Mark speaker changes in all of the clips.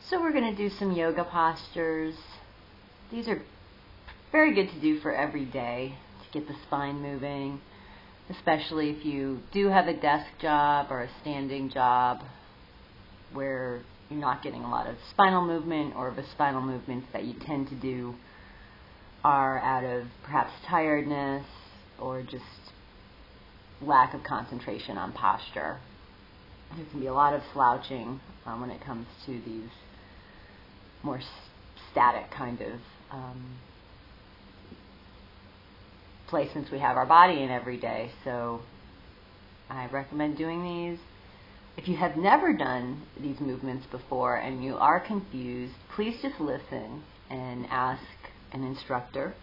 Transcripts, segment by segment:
Speaker 1: So we're going to do some yoga postures. These are very good to do for every day to get the spine moving, especially if you do have a desk job or a standing job where you're not getting a lot of spinal movement, or the spinal movements that you tend to do are out of perhaps tiredness or just lack of concentration on posture. There can be a lot of slouching when it comes to these more static kind of placements we have our body in every day. So I recommend doing these. If you have never done these movements before and you are confused, please just listen and ask an instructor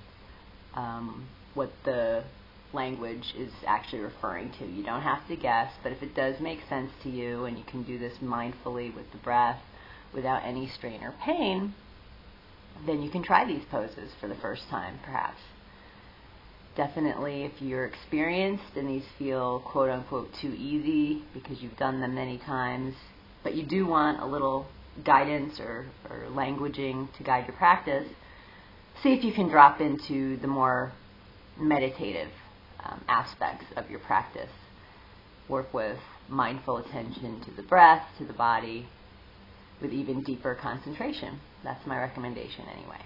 Speaker 1: what the language is actually referring to. You don't have to guess, but if it does make sense to you and you can do this mindfully with the breath without any strain or pain, then you can try these poses for the first time, perhaps. Definitely, if you're experienced and these feel quote-unquote too easy because you've done them many times, but you do want a little guidance or languaging to guide your practice, see if you can drop into the more meditative aspects of your practice. Work with mindful attention to the breath, to the body, with even deeper concentration. That's my recommendation anyway.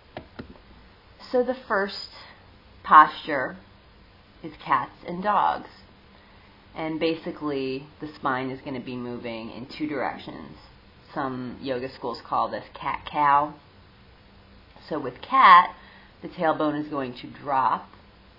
Speaker 1: So the first posture is cats and dogs. And basically the spine is going to be moving in two directions. Some yoga schools call this cat-cow. So with cat, the tailbone is going to drop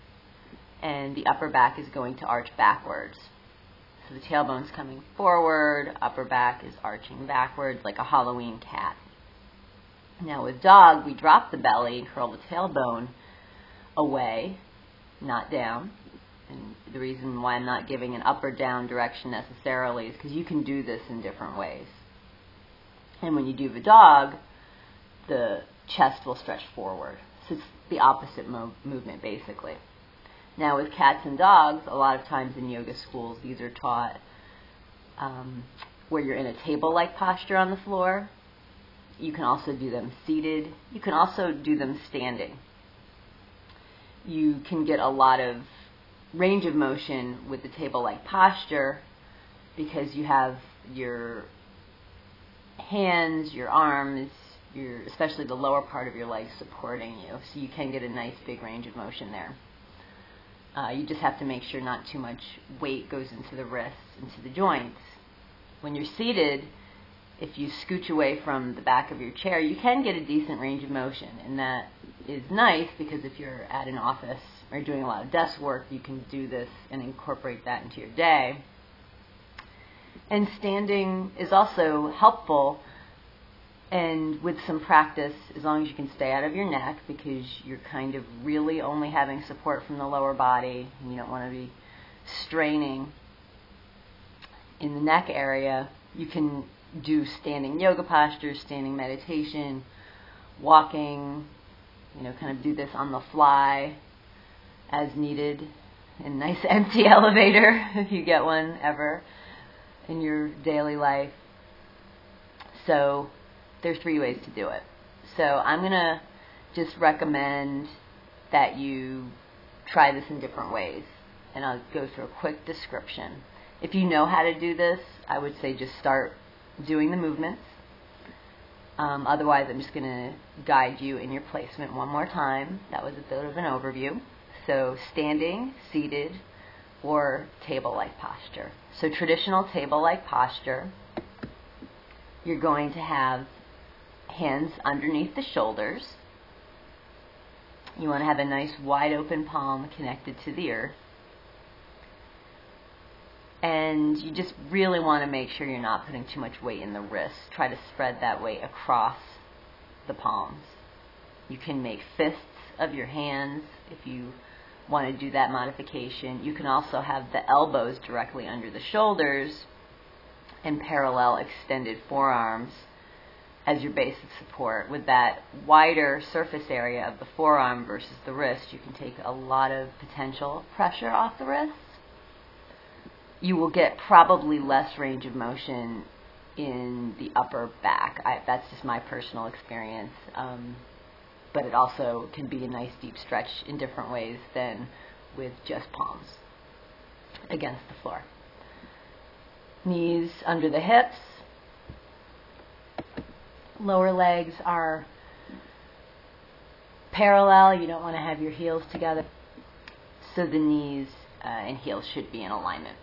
Speaker 1: and the upper back is going to arch backwards. So the tailbone's coming forward, upper back is arching backwards like a Halloween cat. Now with dog, we drop the belly and curl the tailbone away, not down. And the reason why I'm not giving an up or down direction necessarily is because you can do this in different ways. And when you do the dog, the chest will stretch forward. So it's the opposite movement basically. Now with cats and dogs, a lot of times in yoga schools, these are taught where you're in a table-like posture on the floor. You can also do them seated. You can also do them standing. You can get a lot of range of motion with the table-like posture because you have your hands, your arms, especially the lower part of your legs supporting you. So you can get a nice big range of motion there. You just have to make sure not too much weight goes into the wrists, into the joints. When you're seated, if you scooch away from the back of your chair, you can get a decent range of motion. And that is nice because if you're at an office or doing a lot of desk work, you can do this and incorporate that into your day. And standing is also helpful, and with some practice, as long as you can stay out of your neck, because you're kind of really only having support from the lower body, and you don't want to be straining in the neck area, you can do standing yoga postures, standing meditation, walking, kind of do this on the fly as needed in a nice empty elevator, if you get one ever in your daily life. So there's 3 ways to do it. So I'm going to just recommend that you try this in different ways, and I'll go through a quick description. If you know how to do this, I would say just start doing the movements. Otherwise, I'm just going to guide you in your placement one more time. That was a bit of an overview. So standing, seated, or table-like posture. So traditional table-like posture, you're going to have hands underneath the shoulders. You want to have a nice wide open palm connected to the earth. And you just really want to make sure you're not putting too much weight in the wrists. Try to spread that weight across the palms. You can make fists of your hands if you want to do that modification. You can also have the elbows directly under the shoulders and parallel extended forearms as your base of support. With that wider surface area of the forearm versus the wrist, you can take a lot of potential pressure off the wrists. You will get probably less range of motion in the upper back. That's just my personal experience. But it also can be a nice deep stretch in different ways than with just palms against the floor. Knees under the hips. Lower legs are parallel. You don't want to have your heels together. So the knees and heels should be in alignment.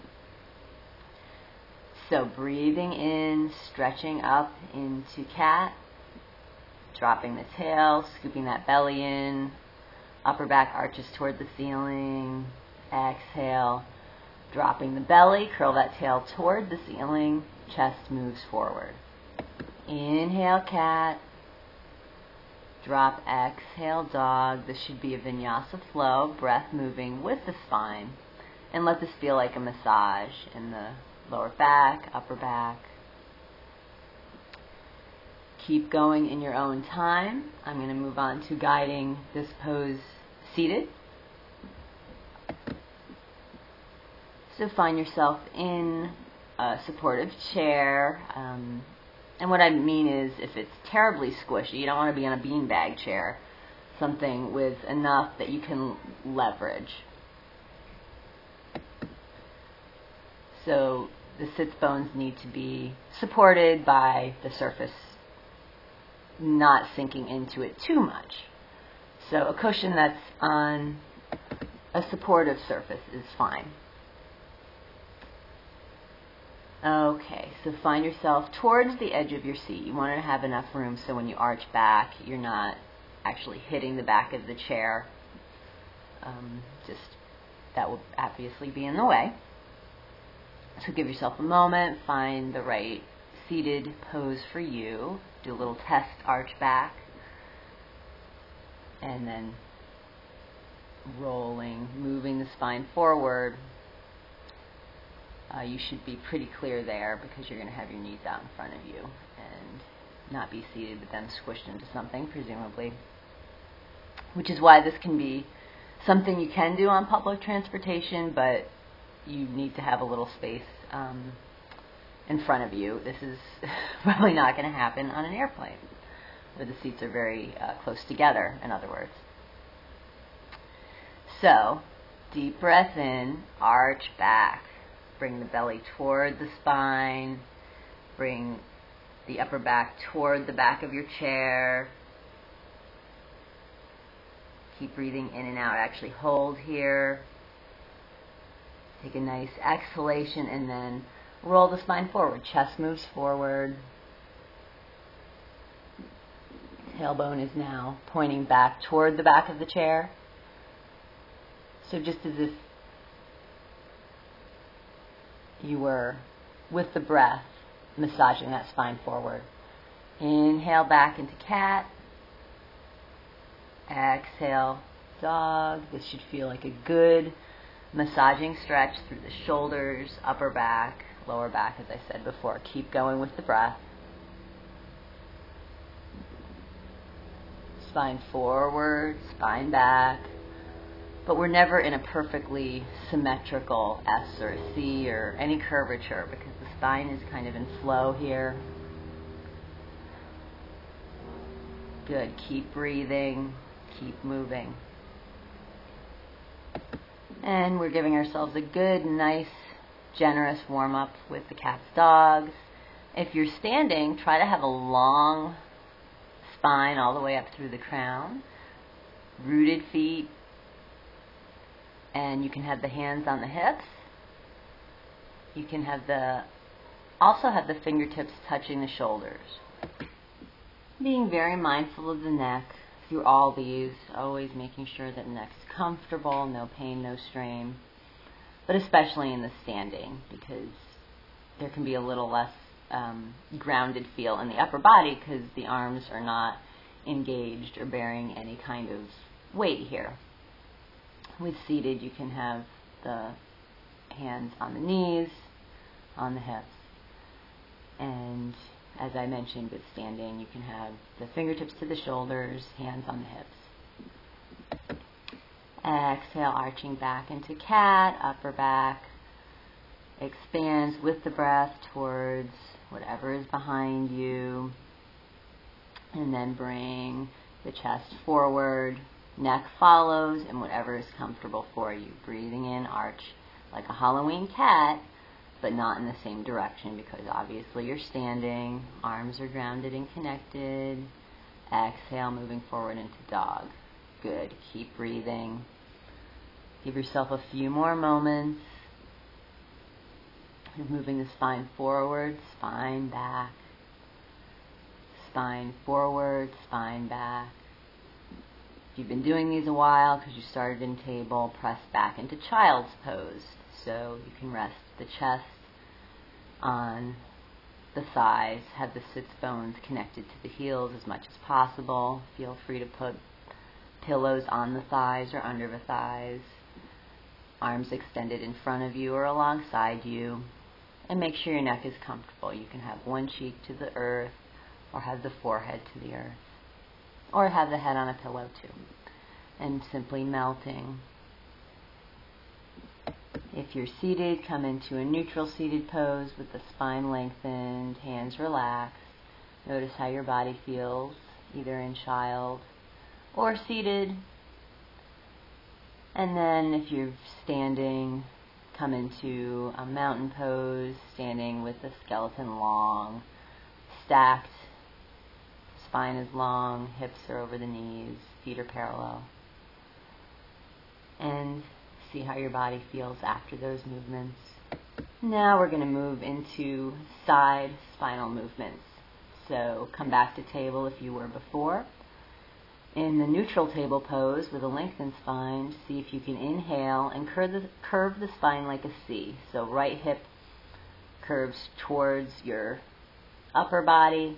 Speaker 1: So breathing in, stretching up into cat, dropping the tail, scooping that belly in, upper back arches toward the ceiling. Exhale, dropping the belly, curl that tail toward the ceiling, chest moves forward. Inhale, cat. Drop, exhale, dog. This should be a vinyasa flow, breath moving with the spine. And let this feel like a massage in the lower back, upper back. Keep going in your own time. I'm going to move on to guiding this pose seated. So find yourself in a supportive chair. And what I mean is, if it's terribly squishy, you don't want to be on a beanbag chair. Something with enough that you can leverage. So the sits bones need to be supported by the surface, not sinking into it too much. So a cushion that's on a supportive surface is fine. Okay, so find yourself towards the edge of your seat. You want to have enough room so when you arch back, you're not actually hitting the back of the chair. That will obviously be in the way. So give yourself a moment, find the right seated pose for you. Do a little test arch back. And then rolling, moving the spine forward. You should be pretty clear there because you're going to have your knees out in front of you and not be seated but then squished into something, presumably. Which is why this can be something you can do on public transportation, but you need to have a little space in front of you. This is probably not going to happen on an airplane where the seats are very close together, in other words. So, deep breath in, arch back. Bring the belly toward the spine. Bring the upper back toward the back of your chair. Keep breathing in and out. Actually hold here. Take a nice exhalation and then roll the spine forward. Chest moves forward. Tailbone is now pointing back toward the back of the chair. So just as if you were, with the breath, massaging that spine forward. Inhale back into cat. Exhale, dog. This should feel like a good massaging stretch through the shoulders, upper back, lower back, as I said before. Keep going with the breath. Spine forward, spine back. But we're never in a perfectly symmetrical S or a C or any curvature because the spine is kind of in flow here. Good. Keep breathing. Keep moving. And we're giving ourselves a good, nice, generous warm-up with the cat's dogs. If you're standing, try to have a long spine all the way up through the crown. Rooted feet. And you can have the hands on the hips. You can also have the fingertips touching the shoulders. Being very mindful of the neck through all these, always making sure that the neck's comfortable, no pain, no strain. But especially in the standing, because there can be a little less grounded feel in the upper body because the arms are not engaged or bearing any kind of weight here. With seated, you can have the hands on the knees, on the hips. And as I mentioned, with standing, you can have the fingertips to the shoulders, hands on the hips. Exhale, arching back into cat, upper back. expands with the breath towards whatever is behind you. And then bring the chest forward, neck follows, and whatever is comfortable for you. Breathing in, arch like a Halloween cat, but not in the same direction because obviously you're standing. Arms are grounded and connected. Exhale, moving forward into dog. Good. Keep breathing. Give yourself a few more moments. You're moving the spine forward, spine back. Spine forward, spine back. If you've been doing these a while because you started in table, press back into child's pose. So you can rest the chest on the thighs, have the sits bones connected to the heels as much as possible. Feel free to put pillows on the thighs or under the thighs. Arms extended in front of you or alongside you. And make sure your neck is comfortable. You can have one cheek to the earth, or have the forehead to the earth, or have the head on a pillow too, and simply melting. If you're seated, come into a neutral seated pose with the spine lengthened, hands relaxed. Notice how your body feels, either in child or seated. And then if you're standing, come into a mountain pose, standing with the skeleton long, stacked. Spine is long, hips are over the knees, feet are parallel. And see how your body feels after those movements. Now we're going to move into side spinal movements. So come back to table if you were before. In the neutral table pose with a lengthened spine, see if you can inhale and curve the spine like a C. So right hip curves towards your upper body,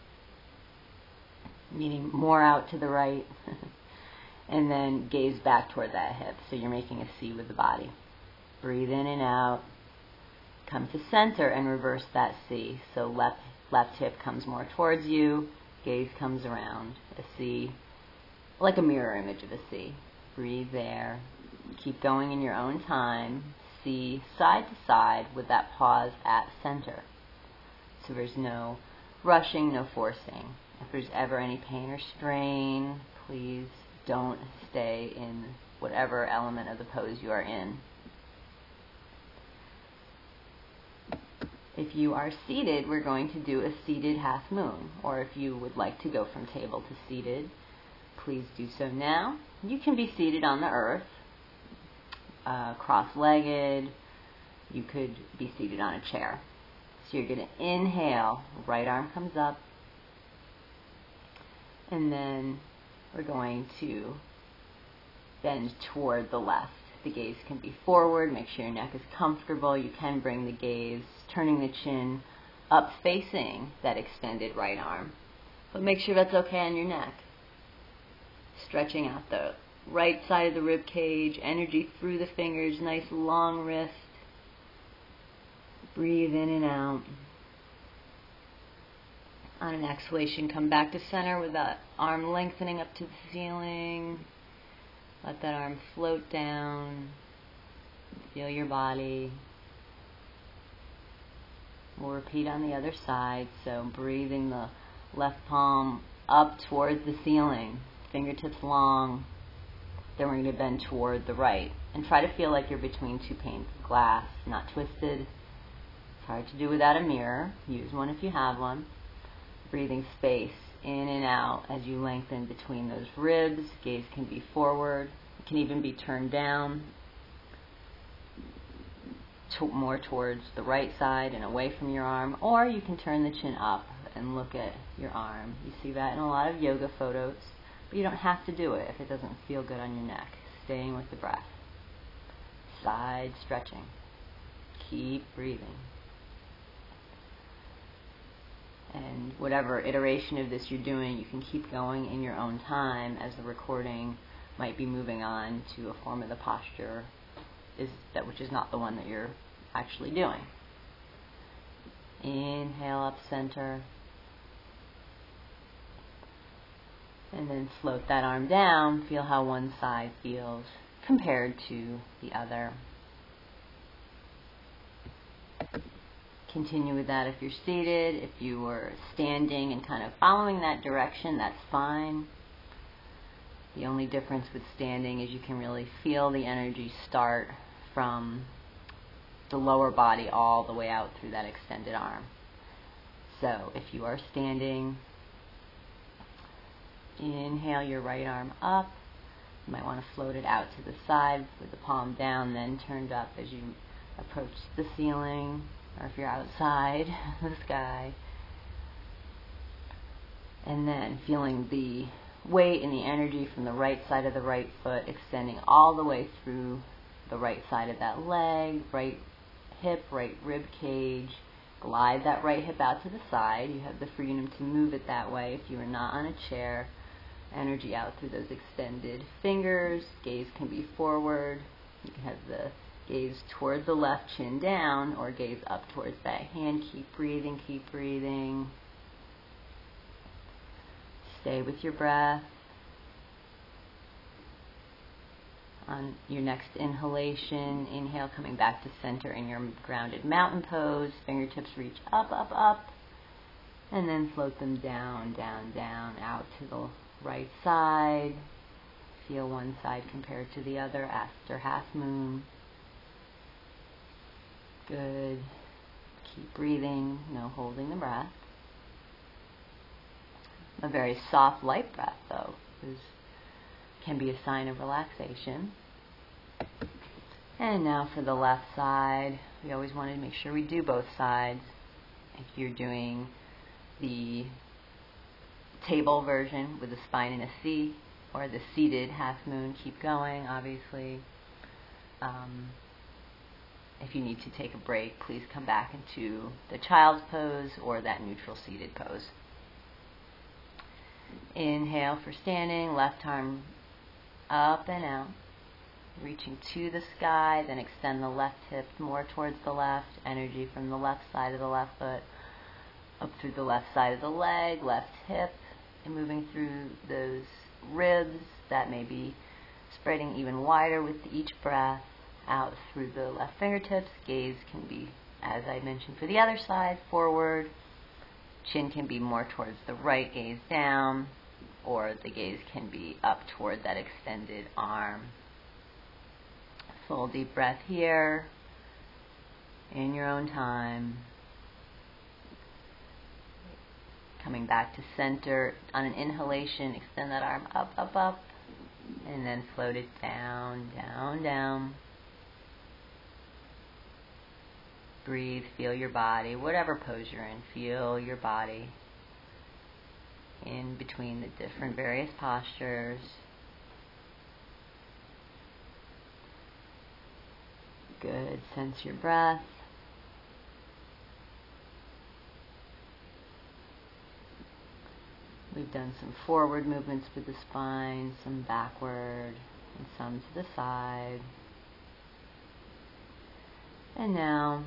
Speaker 1: meaning more out to the right, and then gaze back toward that hip. So you're making a C with the body. Breathe in and out. Come to center and reverse that C. So left hip comes more towards you, gaze comes around. A C, like a mirror image of a C. Breathe there. Keep going in your own time. C side to side with that pause at center. So there's no rushing, no forcing. If there's ever any pain or strain, please don't stay in whatever element of the pose you are in. If you are seated, we're going to do a seated half moon. Or if you would like to go from table to seated, please do so now. You can be seated on the earth, cross-legged. You could be seated on a chair. So you're going to inhale, right arm comes up, and then we're going to bend toward the left. The gaze can be forward. Make sure your neck is comfortable. You can bring the gaze, turning the chin up facing that extended right arm. But make sure that's okay on your neck. Stretching out the right side of the rib cage, energy through the fingers, nice long wrist. Breathe in and out. On an exhalation, come back to center with that arm lengthening up to the ceiling. Let that arm float down. Feel your body. We'll repeat on the other side. So breathing the left palm up towards the ceiling. Fingertips long. Then we're going to bend toward the right. And try to feel like you're between two panes of glass, not twisted. It's hard to do without a mirror. Use one if you have one. Breathing space in and out as you lengthen between those ribs. Gaze can be forward. It can even be turned down, more towards the right side and away from your arm. Or you can turn the chin up and look at your arm. You see that in a lot of yoga photos. But you don't have to do it if it doesn't feel good on your neck. Staying with the breath. Side stretching. Keep breathing. And whatever iteration of this you're doing, you can keep going in your own time as the recording might be moving on to a form of the posture which is not the one that you're actually doing. Inhale up center. And then float that arm down. Feel how one side feels compared to the other. continue with that if you're seated. If you were standing and kind of following that direction, that's fine. The only difference with standing is you can really feel the energy start from the lower body all the way out through that extended arm. So if you are standing, inhale your right arm up. You might want to float it out to the side with the palm down, then turned up as you approach the ceiling, or if you're outside, the sky. And then feeling the weight and the energy from the right side of the right foot extending all the way through the right side of that leg, right hip, right rib cage. Glide that right hip out to the side. You have the freedom to move it that way if you are not on a chair. Energy out through those extended fingers. Gaze can be forward. You can have the gaze toward the left, chin down, or gaze up towards that hand. Keep breathing, keep breathing. Stay with your breath. On your next inhalation, inhale, coming back to center in your grounded mountain pose. Fingertips reach up, up, up. And then float them down, down, down, out to the right side. Feel one side compared to the other after half moon. Good. Keep breathing, no holding the breath. A very soft, light breath, though, can be a sign of relaxation. And now for the left side. We always want to make sure we do both sides. If you're doing the table version with the spine in a C, or the seated half moon, keep going, obviously. If you need to take a break, please come back into the child's pose or that neutral seated pose. Inhale for standing, left arm up and out, reaching to the sky, then extend the left hip more towards the left, energy from the left side of the left foot up through the left side of the leg, left hip, and moving through those ribs that may be spreading even wider with each breath, out through the left fingertips. Gaze can be, as I mentioned for the other side, forward. Chin can be more towards the right, gaze down, or the gaze can be up toward that extended arm. Full deep breath here, in your own time. Coming back to center. On an inhalation, extend that arm up, up, up, and then float it down, down, down. Breathe, feel your body, whatever pose you're in, feel your body in between the different various postures. Good, sense your breath. We've done some forward movements with the spine, some backward, and some to the side. And now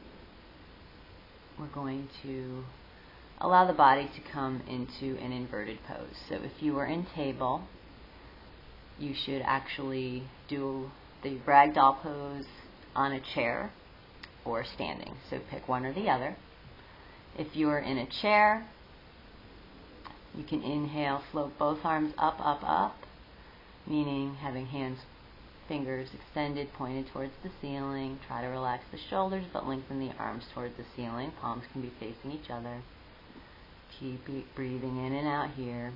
Speaker 1: we're going to allow the body to come into an inverted pose. So if you were in table, you should actually do the ragdoll pose on a chair or standing. So pick one or the other. If you are in a chair, you can inhale, float both arms up, up, up, meaning having hands, fingers extended, pointed towards the ceiling. Try to relax the shoulders, but lengthen the arms towards the ceiling. Palms can be facing each other. Keep breathing in and out here.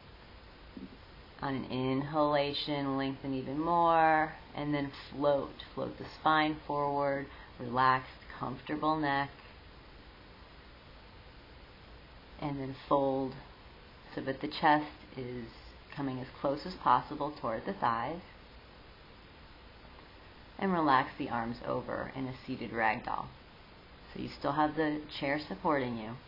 Speaker 1: On an inhalation, lengthen even more, and then float. Float the spine forward, relaxed, comfortable neck, and then fold so that the chest is coming as close as possible toward the thighs. And relax the arms over in a seated ragdoll. So you still have the chair supporting you.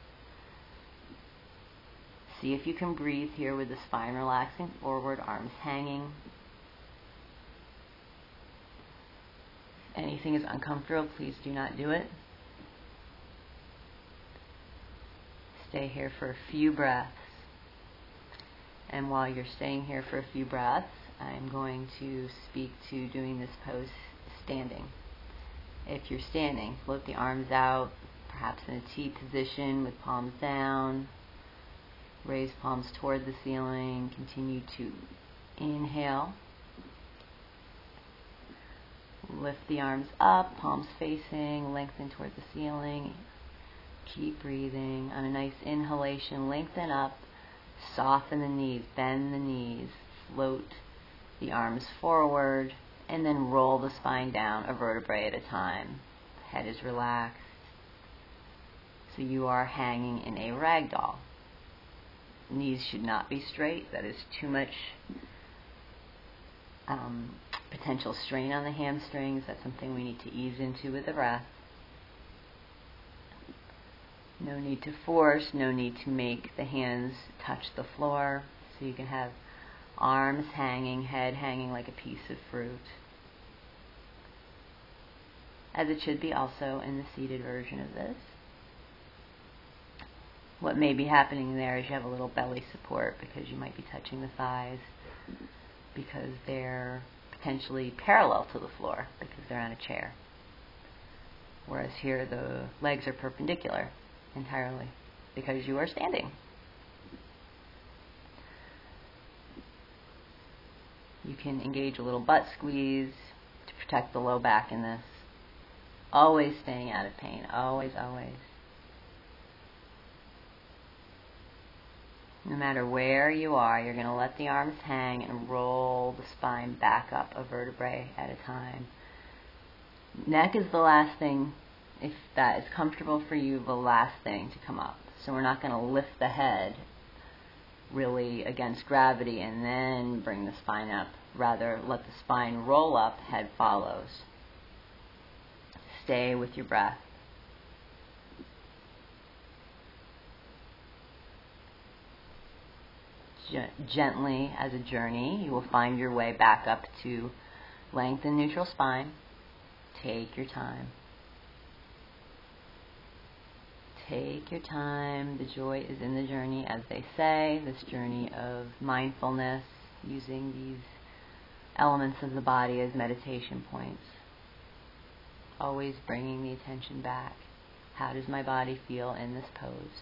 Speaker 1: See if you can breathe here with the spine relaxing forward, arms hanging. If anything is uncomfortable, please do not do it. Stay here for a few breaths. And while you're staying here for a few breaths, I'm going to speak to doing this pose standing. If you're standing, float the arms out, perhaps in a T position with palms down. Raise palms toward the ceiling. Continue to inhale. Lift the arms up, palms facing, lengthen toward the ceiling. Keep breathing. On a nice inhalation, lengthen up, soften the knees, bend the knees, float the arms forward, and then roll the spine down a vertebrae at a time. Head is relaxed. So you are hanging in a ragdoll. Knees should not be straight. That is too much potential strain on the hamstrings. That's something we need to ease into with the breath. No need to force, no need to make the hands touch the floor. So you can have arms hanging, head hanging like a piece of fruit. As it should be also in the seated version of this. What may be happening there is you have a little belly support because you might be touching the thighs because they're potentially parallel to the floor because they're on a chair. Whereas here the legs are perpendicular entirely because you are standing. You can engage a little butt squeeze to protect the low back in this. Always staying out of pain. Always, always. No matter where you are, you're going to let the arms hang and roll the spine back up a vertebrae at a time. Neck is the last thing, if that is comfortable for you, the last thing to come up. So we're not going to lift the head really against gravity and then bring the spine up. Rather, let the spine roll up, head follows. Stay with your breath. Gently, as a journey, you will find your way back up to lengthen neutral spine. Take your time. Take your time. The joy is in the journey, as they say, this journey of mindfulness, using these elements of the body as meditation points. Always bringing the attention back. How does my body feel in this pose?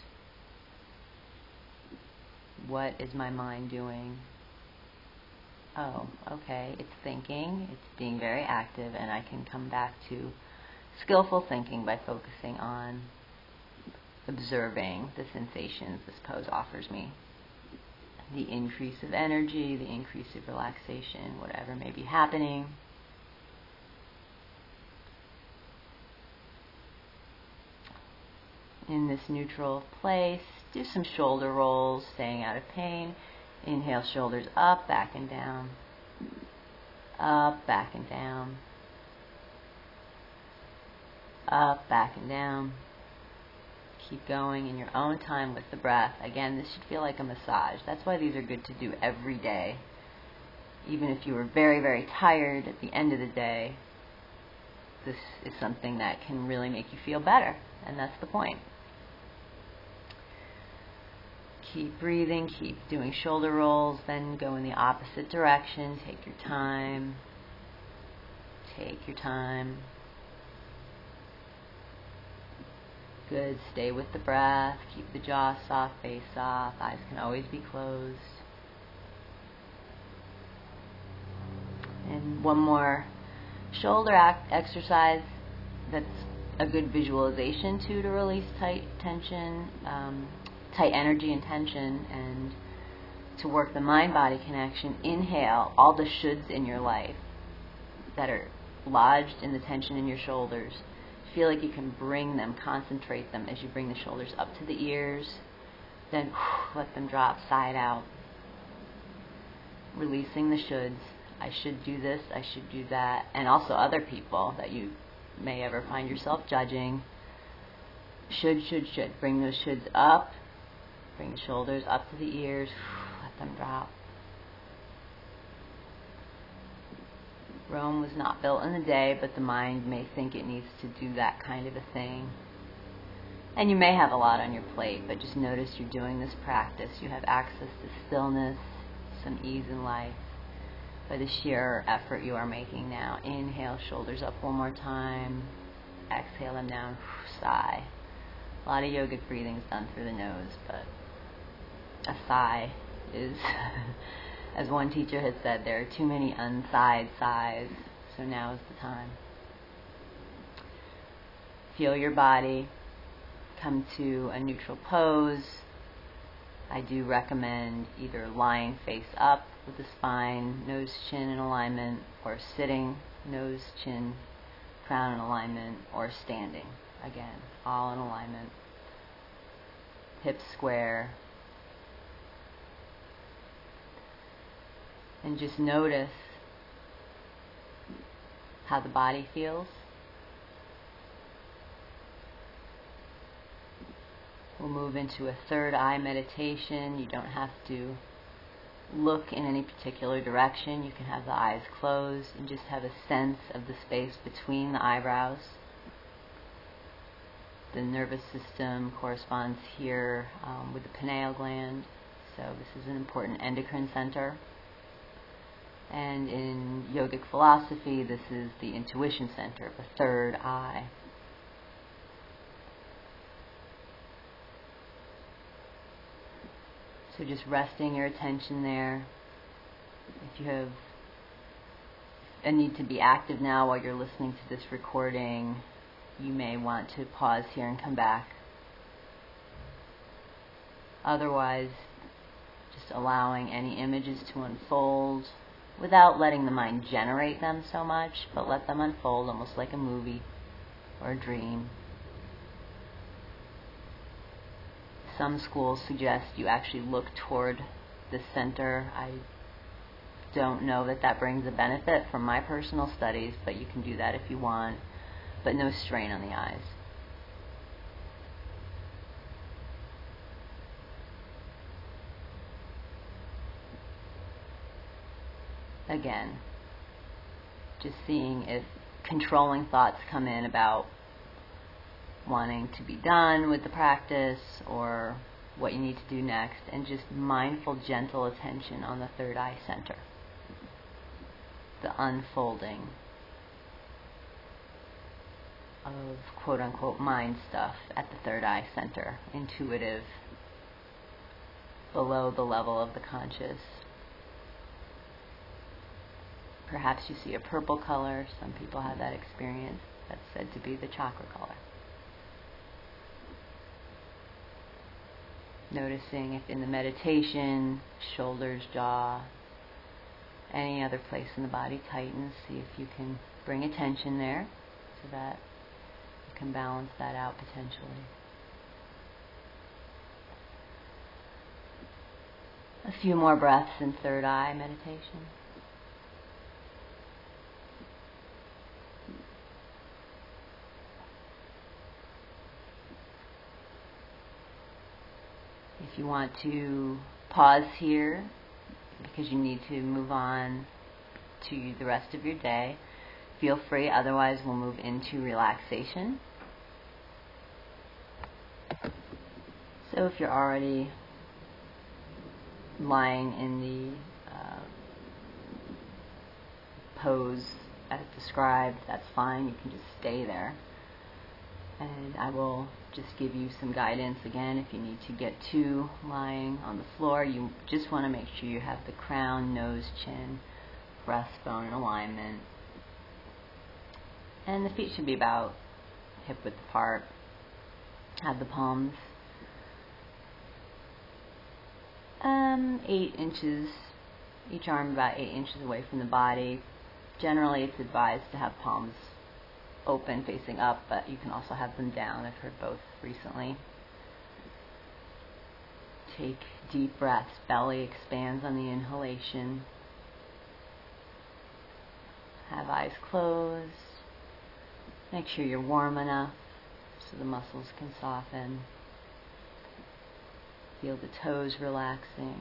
Speaker 1: What is my mind doing? Oh, okay, it's thinking, it's being very active, and I can come back to skillful thinking by focusing on observing the sensations this pose offers me. The increase of energy, the increase of relaxation, whatever may be happening. In this neutral place, do some shoulder rolls, staying out of pain. Inhale, shoulders up, back and down. Up, back and down. Up, back and down. Keep going in your own time with the breath. Again, this should feel like a massage. That's why these are good to do every day. Even if you were very, very tired at the end of the day, this is something that can really make you feel better. And that's the point. Keep breathing, keep doing shoulder rolls, then go in the opposite direction. Take your time. Take your time. Good. Stay with the breath. Keep the jaw soft, face soft. Eyes can always be closed. And one more shoulder exercise that's a good visualization too, to release tight tension, tight energy and tension, and to work the mind-body connection. Inhale all the shoulds in your life that are lodged in the tension in your shoulders. Feel like you can bring them, concentrate them as you bring the shoulders up to the ears. Then let them drop side out. Releasing the shoulds. I should do this, I should do that. And also other people that you may ever find yourself judging. Should. Bring those shoulds up. Bring the shoulders up to the ears. Let them drop. Rome was not built in a day, but the mind may think it needs to do that kind of a thing. And you may have a lot on your plate, but just notice you're doing this practice. You have access to stillness, some ease in life, by the sheer effort you are making now. Inhale, shoulders up one more time. Exhale them down. Sigh. A lot of yogic breathing is done through the nose, but a sigh is, as one teacher has said, there are too many unsighed sighs, so now is the time. Feel your body. Come to a neutral pose. I do recommend either lying face up with the spine, nose, chin in alignment, or sitting, nose, chin, crown in alignment, or standing. Again, all in alignment. Hips square. And just notice how the body feels. We'll move into a third eye meditation. You don't have to look in any particular direction. You can have the eyes closed and just have a sense of the space between the eyebrows. The nervous system corresponds here with the pineal gland. So this is an important endocrine center. And in yogic philosophy, this is the intuition center, the third eye. So just resting your attention there. If you have a need to be active now while you're listening to this recording, you may want to pause here and come back. Otherwise, just allowing any images to unfold without letting the mind generate them so much, but let them unfold almost like a movie or a dream. Some schools suggest you actually look toward the center. I don't know that that brings a benefit from my personal studies, but you can do that if you want, but no strain on the eyes. Again, just seeing if controlling thoughts come in about wanting to be done with the practice or what you need to do next, and just mindful, gentle attention on the third eye center. The unfolding of quote-unquote mind stuff at the third eye center, intuitive, below the level of the conscious. Perhaps you see a purple color. Some people have that experience. That's said to be the chakra color. Noticing if in the meditation, shoulders, jaw, any other place in the body tightens. See if you can bring attention there so that you can balance that out potentially. A few more breaths in third eye meditation. If you want to pause here because you need to move on to the rest of your day, feel free. Otherwise, we'll move into relaxation. So if you're already lying in the pose as described, that's fine. You can just stay there. And I will just give you some guidance again. If you need to get to lying on the floor, you just want to make sure you have the crown, nose, chin, breastbone in alignment. And the feet should be about hip width apart. Have the palms 8 inches, each arm about 8 inches away from the body. Generally, it's advised to have palms open, facing up, but you can also have them down. I've heard both recently. Take deep breaths. Belly expands on the inhalation. Have eyes closed. Make sure you're warm enough so the muscles can soften. Feel the toes relaxing.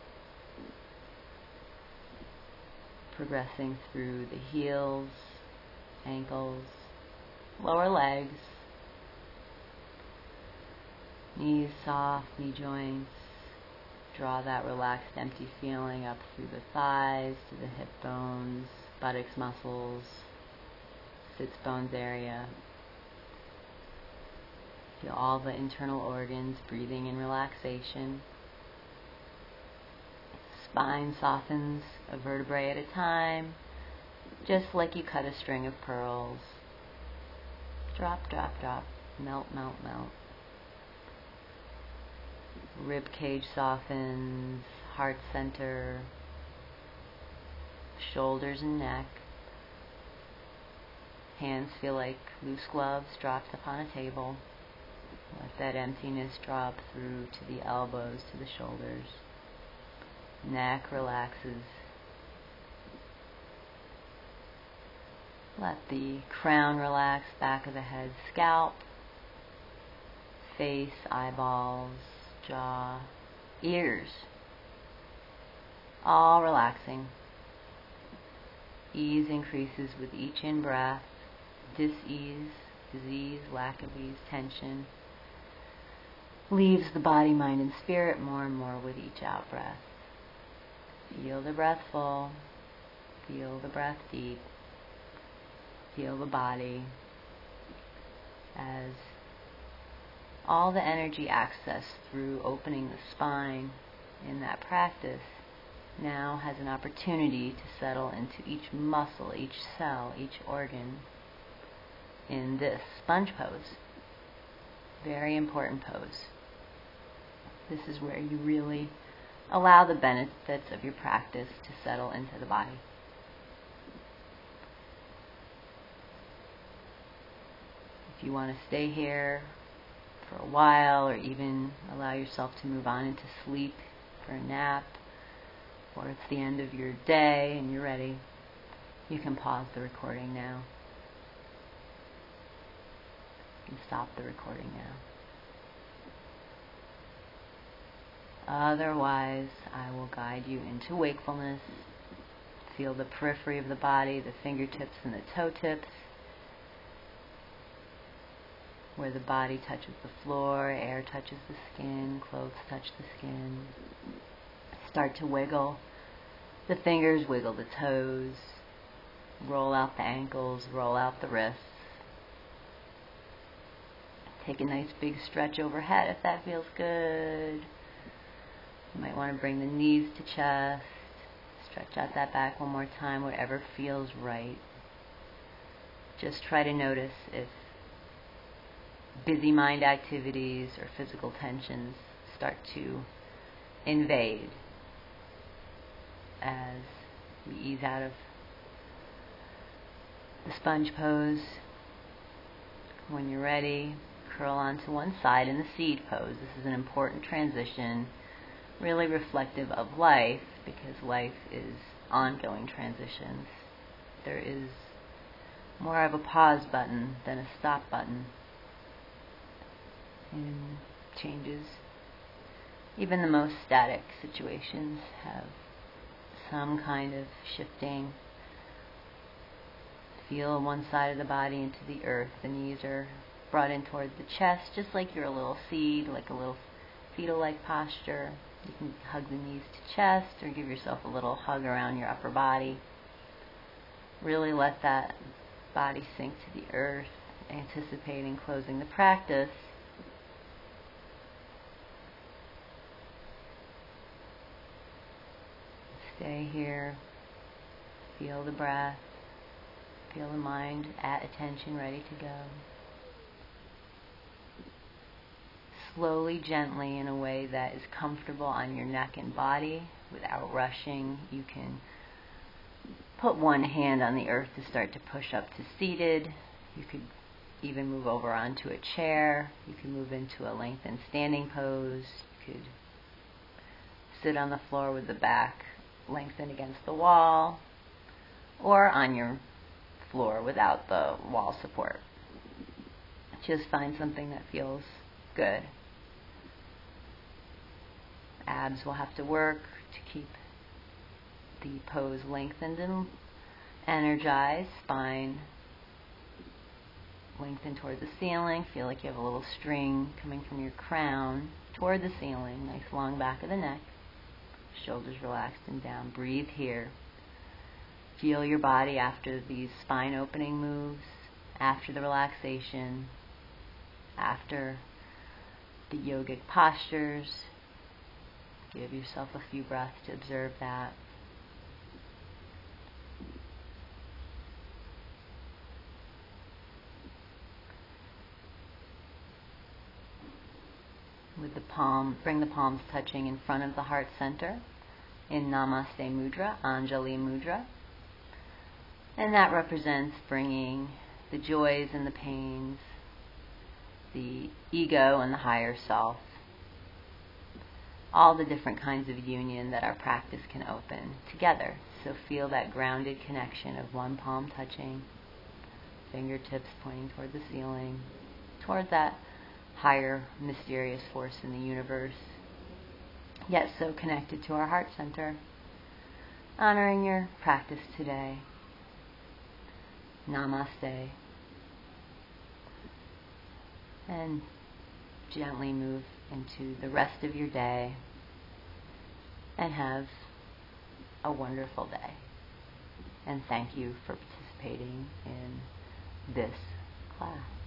Speaker 1: Progressing through the heels, ankles, lower legs, knees soft, knee joints. Draw that relaxed, empty feeling up through the thighs to the hip bones, buttocks muscles, sits bones area. Feel all the internal organs breathing in relaxation. Spine softens a vertebrae at a time, just like you cut a string of pearls. Drop, drop, drop. Melt, melt, melt. Rib cage softens, heart center, shoulders and neck. Hands feel like loose gloves dropped upon a table. Let that emptiness drop through to the elbows, to the shoulders. Neck relaxes. Let the crown relax, back of the head, scalp, face, eyeballs, jaw, ears. All relaxing. Ease increases with each in-breath. Dis-ease, disease, lack of ease, tension leaves the body, mind, and spirit more and more with each out-breath. Feel the breath full. Feel the breath deep. Feel the body as all the energy accessed through opening the spine in that practice now has an opportunity to settle into each muscle, each cell, each organ in this sponge pose. Very important pose. This is where you really allow the benefits of your practice to settle into the body. If you want to stay here for a while, or even allow yourself to move on into sleep for a nap, or it's the end of your day and you're ready, you can pause the recording now. You can stop the recording now. Otherwise, I will guide you into wakefulness. Feel the periphery of the body, the fingertips and the toe tips, where the body touches the floor, air touches the skin, clothes touch the skin. Start to wiggle the fingers, wiggle the toes, roll out the ankles, roll out the wrists. Take a nice big stretch overhead if that feels good. You might want to bring the knees to chest. Stretch out that back one more time, whatever feels right. Just try to notice if busy mind activities or physical tensions start to invade as we ease out of the sponge pose. When you're ready, curl onto one side in the seed pose. This is an important transition, really reflective of life, because life is ongoing transitions. There is more of a pause button than a stop button in changes. Even the most static situations have some kind of shifting. Feel one side of the body into the earth. The knees are brought in towards the chest, just like you're a little seed, like a little fetal-like posture. You can hug the knees to chest or give yourself a little hug around your upper body. Really let that body sink to the earth, anticipating closing the practice. Stay here. Feel the breath. Feel the mind at attention, ready to go. Slowly, gently, in a way that is comfortable on your neck and body without rushing. You can put one hand on the earth to start to push up to seated. You could even move over onto a chair. You can move into a lengthened standing pose. You could sit on the floor with the back lengthened against the wall, or on your floor without the wall support. Just find something that feels good. Abs will have to work to keep the pose lengthened and energized. Spine lengthened toward the ceiling. Feel like you have a little string coming from your crown toward the ceiling. Nice long back of the neck. Shoulders relaxed and down. Breathe here. Feel your body after these spine opening moves, after the relaxation, after the yogic postures. Give yourself a few breaths to observe that. With the bring the palms touching in front of the heart center in Namaste Mudra, Anjali Mudra. And that represents bringing the joys and the pains, the ego and the higher self, all the different kinds of union that our practice can open together. So feel that grounded connection of one palm touching, fingertips pointing toward the ceiling, toward that higher mysterious force in the universe, yet so connected to our heart center. Honoring your practice today. Namaste. And gently move into the rest of your day and have a wonderful day. And thank you for participating in this class.